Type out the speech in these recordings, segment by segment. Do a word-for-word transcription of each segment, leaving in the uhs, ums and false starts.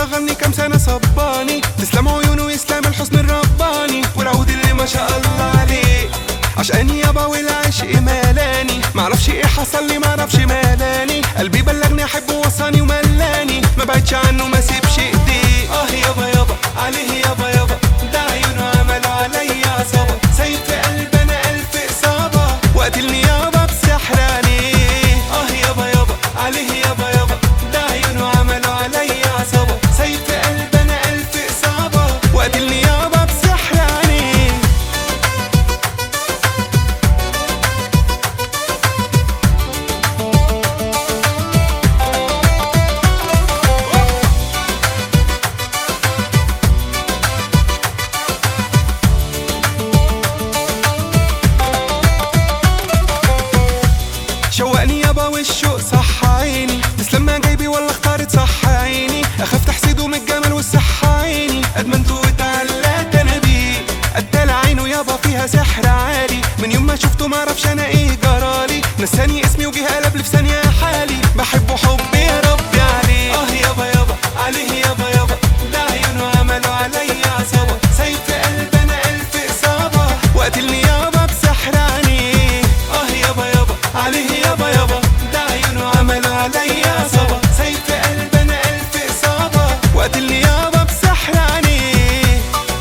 اغني كام سنه صباني، تسلم عيونه ويسلم الحسن الرباني، والعود اللي ما شاء الله عليه عشقاني يابا والعشق مالاني. معرفش ايه حصل لي معرفش مالاني، قلبي بلغني احبه وصاني وملاني، ما بعدش عنه ما سيبش ايديه. اه يابا يابا عليه يابا يابا، ده عيونه عملوا عليا عصابه، سايب في قلبي انا الف اصابه، وقتلني يابا بسحر عليه. اه يابا يابا عليه يابا يابا، ده عيونه عملوا عليا عصابه، سايب في قلبي انا الف اصابه، وقتلني يابا بسحر عليه. شوقني يابا والشوق صح عيني، تسلم ما جايبي ولا اختارت صح عيني، اخاف تحسده من الجمال والصحة عيني، ادمنته واتعلقت انا بيه، قتال عينه يابا فيها سحر عالي، من يوم ما شفته معرفش انا ايه جرالي، نساني اسمي وجه قلب لي في ثانية حالي، بحبه حب يا ربي عليه. اه يابا يابا عليه يابا يابا، ده عيونه عملوا عليا عصابة، سايب في قلبي انا الف اصابة، وقتلني يابا بسحر عليه. اه يابا يابا عليه يابا يابا، ده عيونه عملوا عليا عصابة، سايب في قلبي انا الف اصابة، وقتلني يابا بسحر عليه.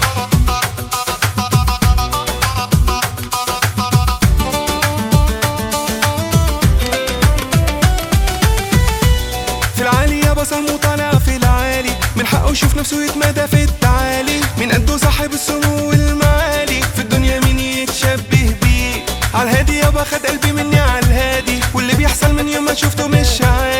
في العالي يابا صمو طالع في العالي، من حقه يشوف نفسه يتمدى في التعالي، من قده صاحب السمو والمعالي، في الدنيا مين يتشبه بيه، عالهادي يابا خد قلبي مني عالهادي، واللي بيحصل من يوم ما شفته مش عادي.